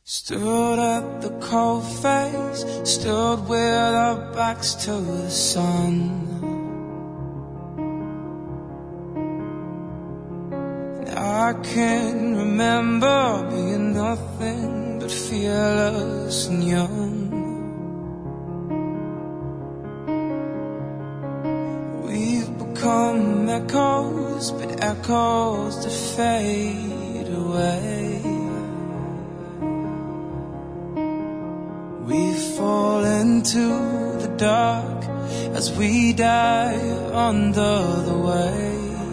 Stood at the cold face, stood with our backs to the sun. And I can remember being nothing but fearless and young. We've become echoes, but echoes that fade away. We fall into the dark as we die under the weight.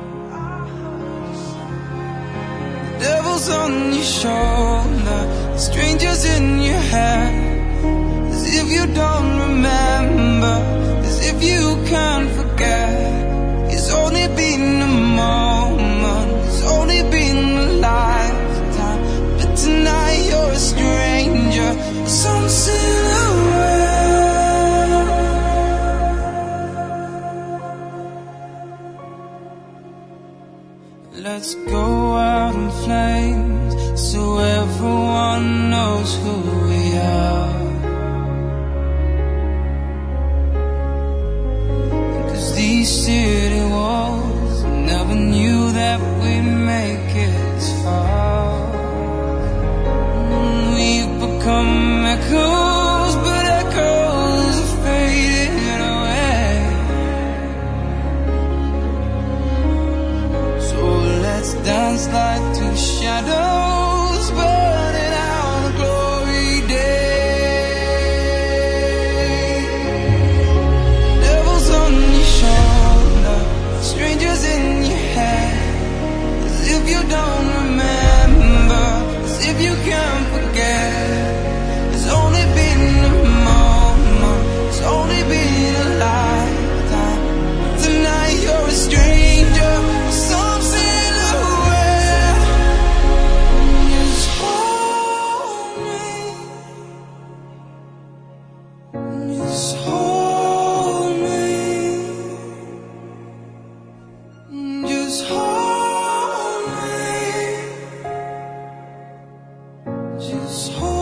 The devil's on your shoulder, the stranger's in your head. As if you don't remember, as if you can't forget. It's only been a moment, it's only been a lifetime, but tonight you're a stranger, some silhouette. Let's go out in flames so everyone knows who we are. 'Cause these city walls never knew that we'd make it this far. We've become echoes, but echoes are fading away. So let's dance like two shadows, burning out the glory day. Devil's on your shoulder, strangers in your head. As if you don't remember, as if you can't forget. It's only been a moment, it's only been a lifetime. Tonight you're a stranger, some silhouette. Just hold me, just hold me, just hold me, just hold me.